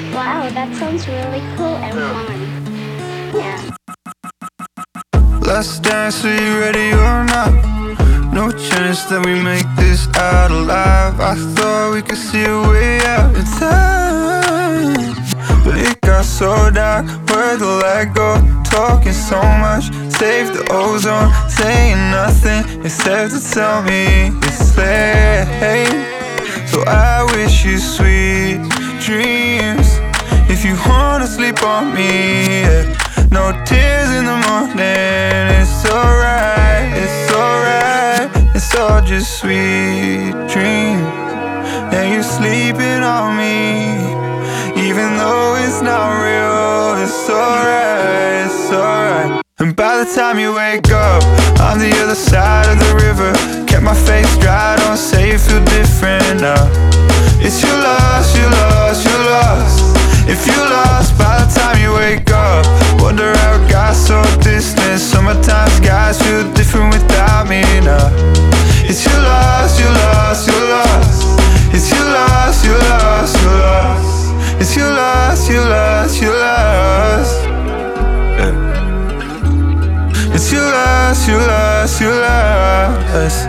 Wow, that sounds really cool and fun. Yeah. Let's dance, are you ready or not? No chance that we make this out alive. I thought we could see a way out in time, but it got so dark, where'd the light go? Talking so much, save the ozone, saying nothing except to tell me it's late. So I wish you sweet dreams. If you wanna sleep on me, yeah. No tears in the morning. It's alright, it's alright. It's all just sweet dreams. And you're sleeping on me, even though it's not real. It's alright, it's alright. And by the time you wake up, on the other side of the river. Kept my face dry, don't say you feel different now. It's your loss, your loss, your loss. If you lost by the time you wake up, wonder how it got so distant. Summertime skies feel different without me now. It's your loss, your loss, your loss. It's your loss, your loss, your loss. It's your loss, your loss, your loss. It's your loss, your loss, your loss.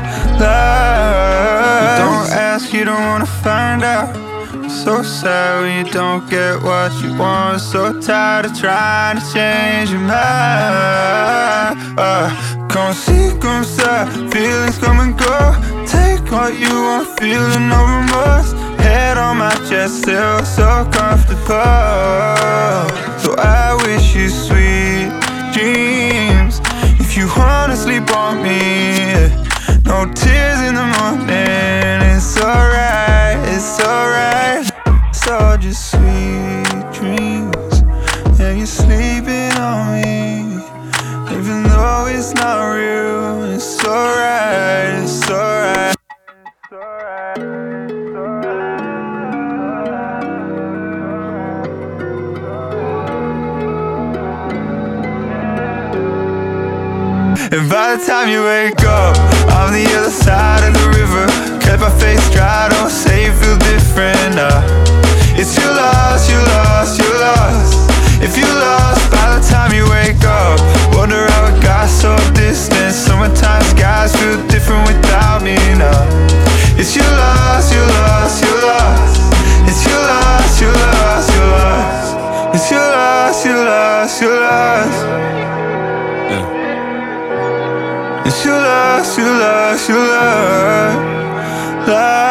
You don't ask, you don't wanna find out. So sad when you don't get what you want. So tired of trying to change your mind. Come see, come ça, feelings come and go. Take what you want, feeling no remorse. Head on my chest, still so comfortable. So I wish you sweet dreams. If you wanna sleep on me, no tears in the morning. It's alright, it's alright. It's all just sweet dreams. And you're sleeping on me, even though it's not real. It's alright, it's alright. It's alright, it's alright. And by the time you wake up, on the other side of the river. Kept my face dry, don't say you feel different now. It's your loss, your loss, your loss. If you lost by the time you wake up, wonder how it got so distant. Summertime skies feel different without me now. It's your loss, your loss, your loss. It's your loss, your loss, your loss. It's your loss, your loss, your loss. It's your loss, your loss, your loss.